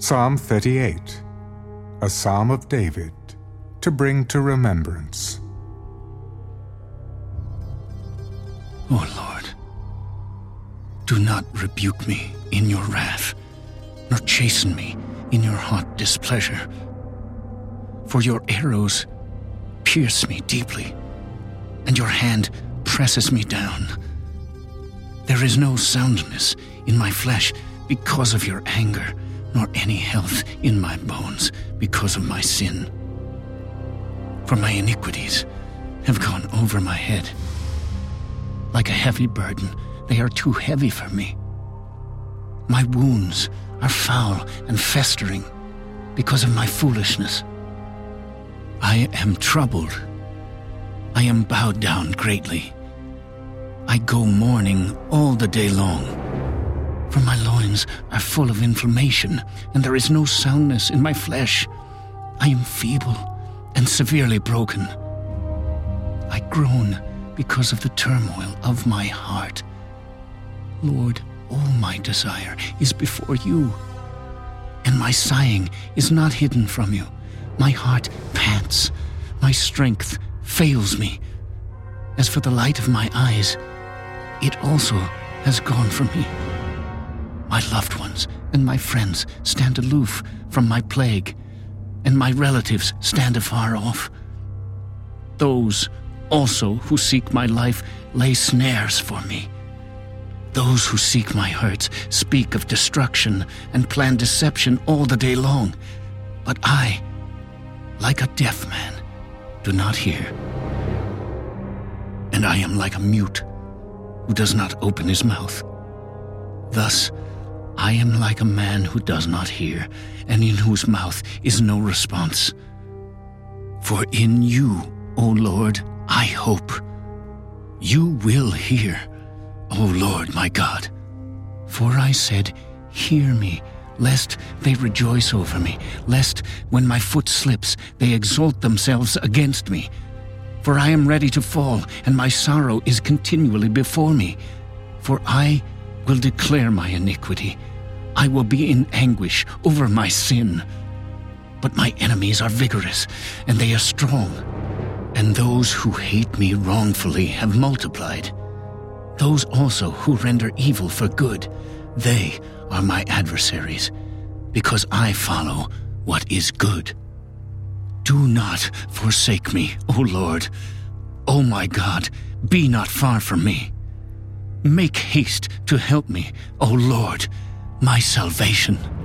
Psalm 38, a psalm of David, to bring to remembrance. O Lord, do not rebuke me in your wrath, nor chasten me in your hot displeasure. For your arrows pierce me deeply, and your hand presses me down. There is no soundness in my flesh because of your anger, nor any health in my bones because of my sin. For my iniquities have gone over my head. Like a heavy burden, they are too heavy for me. My wounds are foul and festering because of my foolishness. I am troubled. I am bowed down greatly. I go mourning all the day long. For my loins are full of inflammation, and there is no soundness in my flesh. I am feeble and severely broken. I groan because of the turmoil of my heart. Lord, all my desire is before you, and my sighing is not hidden from you. My heart pants, my strength fails me. As for the light of my eyes, it also has gone from me. My loved ones and my friends stand aloof from my plague, and my relatives stand afar off. Those also who seek my life lay snares for me. Those who seek my hurts speak of destruction and plan deception all the day long. But I, like a deaf man, do not hear. And I am like a mute who does not open his mouth. Thus, I am like a man who does not hear, and in whose mouth is no response. For in you, O Lord, I hope. You will hear, O Lord my God. For I said, hear me, lest they rejoice over me, lest when my foot slips, they exalt themselves against me. For I am ready to fall, and my sorrow is continually before me. For I will declare my iniquity. I will be in anguish over my sin. But my enemies are vigorous, and they are strong. And those who hate me wrongfully have multiplied. Those also who render evil for good, they are my adversaries, because I follow what is good. Do not forsake me, O Lord. O my God, be not far from me. Make haste to help me, O Lord, my salvation.